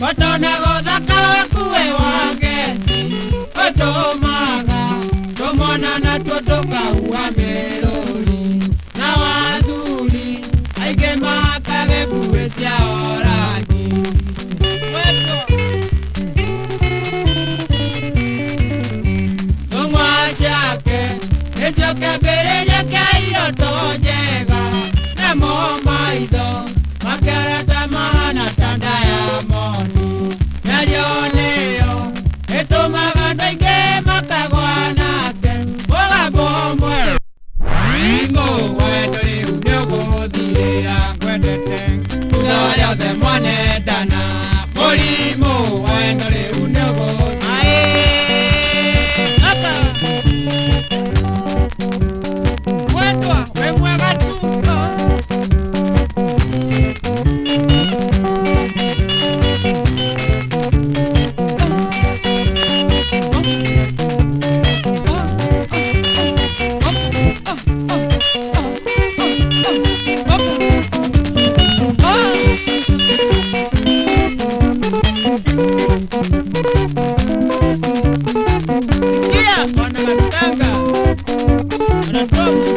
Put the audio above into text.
Watona gothaka wakuwe wangezi Otomaga Tomona na tuotoka uamerori Na wadhuli Aige makage kuwesia oragi Tongwa shake Esio kebereje kairo tojega Nemo maido Makarata mahana tanda ya moni Nalioneo Eto magandoinge makagwanake Boga bomwe Ingo wendole unyogo dhia kwendete Uzawalia the mwane dana Molimo wendole unyogo Aka Wendwa wemwega tuko Wana matanga Wanatoa